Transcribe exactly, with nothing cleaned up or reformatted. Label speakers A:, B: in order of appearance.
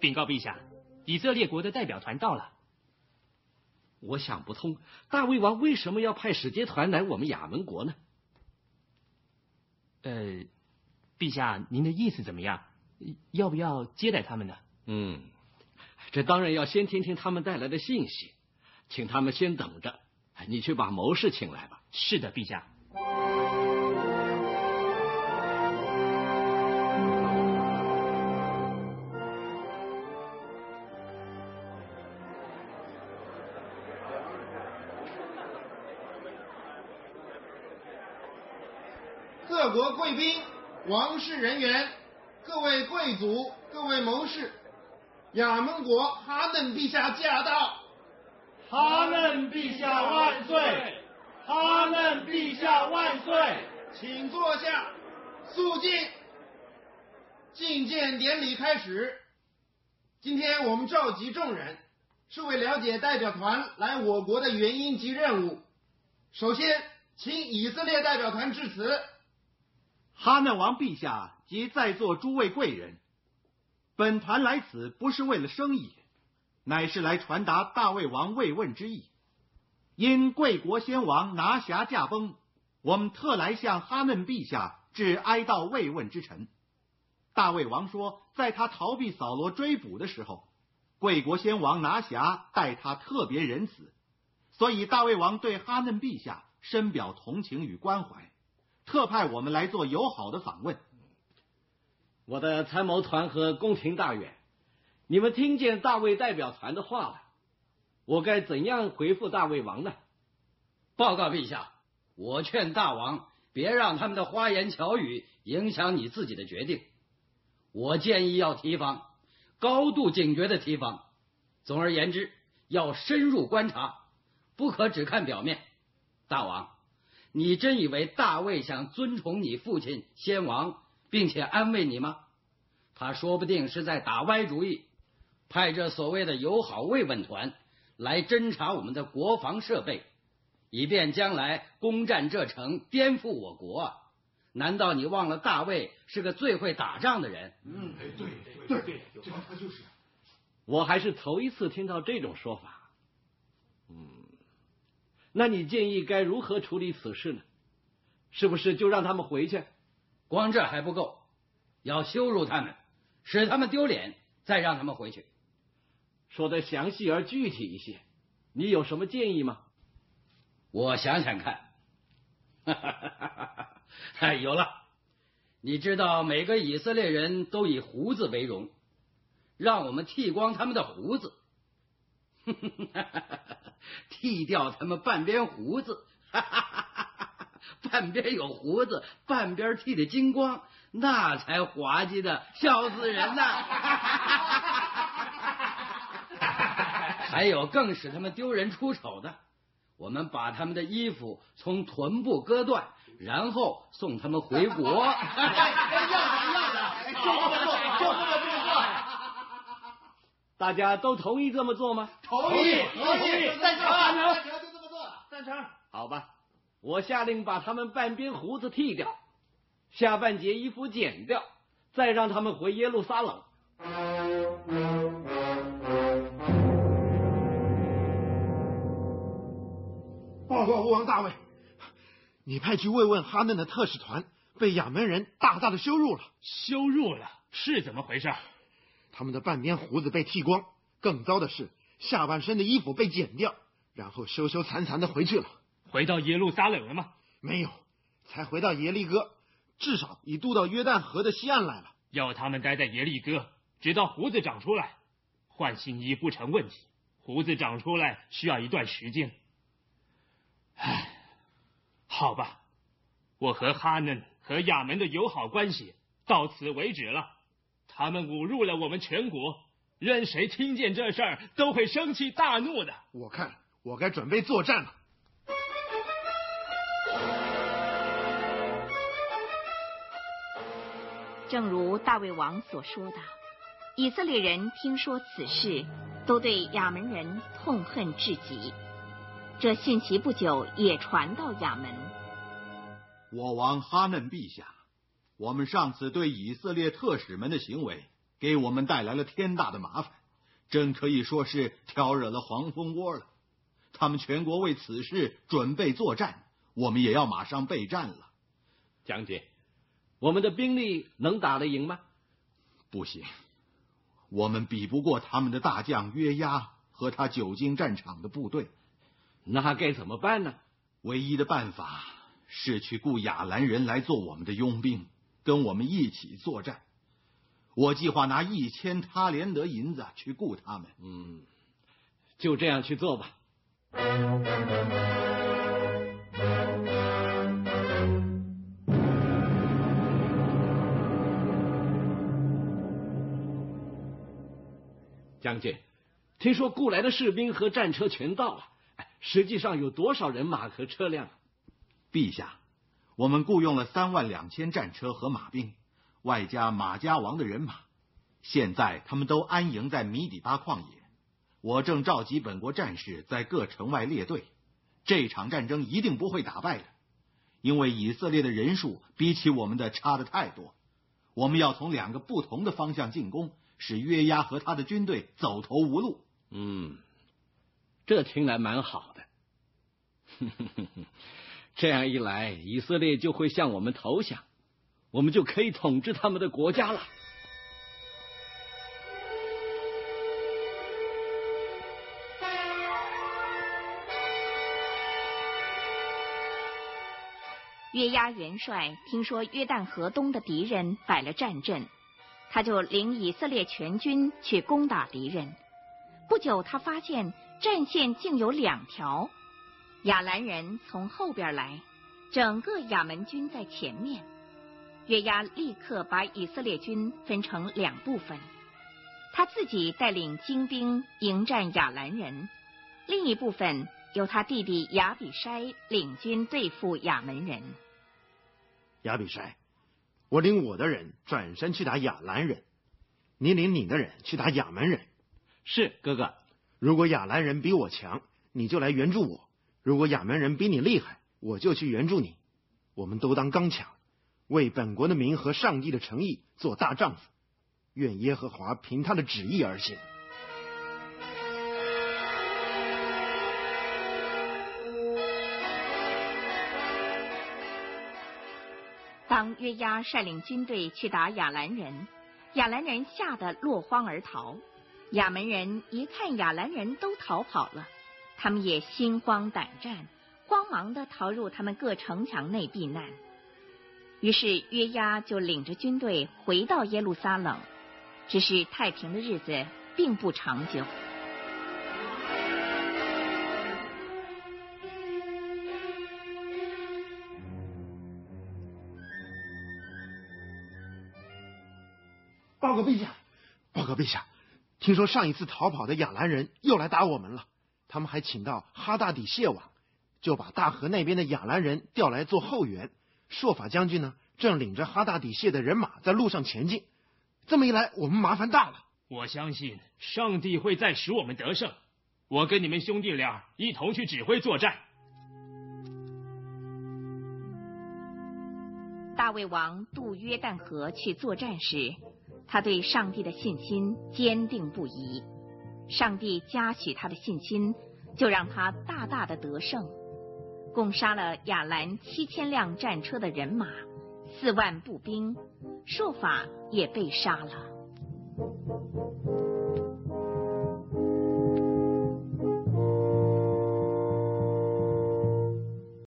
A: 禀告陛下，以色列国的代表团到了。
B: 我想不通，大卫王为什么要派使节团来我们亚门国呢？
A: 呃，陛下，您的意思怎么样？要不要接待他们呢？
B: 嗯，这当然要先听听他们带来的信息，请他们先等着。你去把谋士请来吧。
A: 是的，陛下。
C: 各国贵宾、王室人员、各位贵族、各位谋士，亚门国哈嫩陛下驾到！
D: 哈嫩陛下万岁！哈嫩陛下万岁！
C: 请坐下，肃静。觐见典礼开始。今天我们召集众人，是为了解代表团来我国的原因及任务。首先，请以色列代表团致辞。
D: 哈嫩王陛下及在座诸位贵人，本团来此不是为了生意，乃是来传达大卫王慰问之意。因贵国先王拿辖驾崩，我们特来向哈嫩陛下致哀悼慰问之臣。大卫王说，在他逃避扫罗追捕的时候，贵国先王拿辖待他特别仁慈，所以大卫王对哈嫩陛下深表同情与关怀，特派我们来做友好的访问。
B: 我的参谋团和宫廷大员，你们听见大卫代表团的话了，我该怎样回复大卫王呢？
E: 报告陛下，我劝大王别让他们的花言巧语影响你自己的决定。我建议要提防，高度警觉的提防。总而言之，要深入观察，不可只看表面。大王，你真以为大卫想尊崇你父亲先王，并且安慰你吗？他说不定是在打歪主意，派这所谓的友好慰问团来侦察我们的国防设备，以便将来攻占这城，颠覆我国啊！难道你忘了大卫是个最会打仗的人？
D: 嗯，对对对，这他就是。
B: 我还是头一次听到这种说法。嗯，那你建议该如何处理此事呢？是不是就让他们回去？
E: 光这还不够，要羞辱他们，使他们丢脸，再让他们回去。
B: 说得详细而具体一些，你有什么建议吗？
E: 我想想看。哎，有了！你知道每个以色列人都以胡子为荣，让我们剃光他们的胡子，剃掉他们半边胡子，半边有胡子，半边剃得精光，那才滑稽的笑死人呐！还有更使他们丢人出丑的，我们把他们的衣服从臀部割断，然后送他们回国。要的
D: 要的，就这么做，就这么做。
B: 大家都同意这么做吗？
D: 同意，同意，赞成，赞成，
C: 就这么做，赞成。
B: 好吧，我下令把他们半边胡子剃掉，下半截衣服剪掉，再让他们回耶路撒冷。
C: 报告国王大卫，你派去慰问哈嫩的特使团被亚门人大大的羞辱了。
A: 羞辱了？是怎么回事？
C: 他们的半边胡子被剃光，更糟的是下半身的衣服被剪掉，然后羞羞惭惭的回去了。
A: 回到耶路撒冷了吗？
C: 没有，才回到耶利哥，至少已渡到约旦河的西岸来了。
A: 要他们待在耶利哥，直到胡子长出来。换新衣不成问题，胡子长出来需要一段时间。唉，好吧，我和哈嫩和亚门的友好关系到此为止了。他们侮辱了我们全国，任谁听见这事儿都会生气大怒的。
C: 我看我该准备作战了。
F: 正如大卫王所说的，以色列人听说此事，都对亚门人痛恨至极。这信息不久也传到亚门。
D: 我王哈嫩陛下，我们上次对以色列特使们的行为给我们带来了天大的麻烦，真可以说是挑惹了黄蜂窝了。他们全国为此事准备作战，我们也要马上备战了。
B: 将军，我们的兵力能打得赢吗？
D: 不行，我们比不过他们的大将约押和他久经战场的部队。
B: 那该怎么办呢？
D: 唯一的办法是去雇亚兰人来做我们的佣兵，跟我们一起作战。我计划拿一千他连德银子去雇他们。
B: 嗯，就这样去做吧。将军，听说雇来的士兵和战车全到了，实际上有多少人马和车辆？
D: 陛下，我们雇佣了三万两千战车和马兵，外加马家王的人马。现在他们都安营在米底巴旷野。我正召集本国战士在各城外列队。这场战争一定不会打败的，因为以色列的人数比起我们的差得太多。我们要从两个不同的方向进攻，使约押和他的军队走投无路。
B: 嗯，这听来蛮好的。这样一来，以色列就会向我们投降，我们就可以统治他们的国家了。
F: 约押元帅听说约旦河东的敌人摆了战阵，他就领以色列全军去攻打敌人。不久，他发现战线竟有两条，亚兰人从后边来，整个亚门军在前面。约押立刻把以色列军分成两部分，他自己带领精兵迎战亚兰人，另一部分由他弟弟亚比筛领军对付亚门人。
C: 亚比筛，我领我的人转身去打亚兰人，你领你的人去打亚门人。
B: 是，哥哥。
C: 如果亚兰人比我强，你就来援助我；如果亚门人比你厉害，我就去援助你。我们都当刚强，为本国的民和上帝的诚意做大丈夫。愿耶和华凭他的旨意而行。
F: 当约押率领军队去打亚兰人，亚兰人吓得落荒而逃。亚门人一看亚兰人都逃跑了，他们也心慌胆战，慌忙地逃入他们各城墙内避难。于是约押就领着军队回到耶路撒冷，只是太平的日子并不长久。
C: 报告陛下，报告陛下，听说上一次逃跑的亚兰人又来打我们了。他们还请到哈大底谢王，就把大河那边的亚兰人调来做后援。朔法将军呢，正领着哈大底谢的人马在路上前进。这么一来，我们麻烦大了。
A: 我相信上帝会再使我们得胜。我跟你们兄弟俩一同去指挥作战。
F: 大卫王渡约旦河去作战时，他对上帝的信心坚定不移。上帝嘉许他的信心，就让他大大的得胜，共杀了亚兰七千辆战车的人马，四万步兵，朔法也被杀了。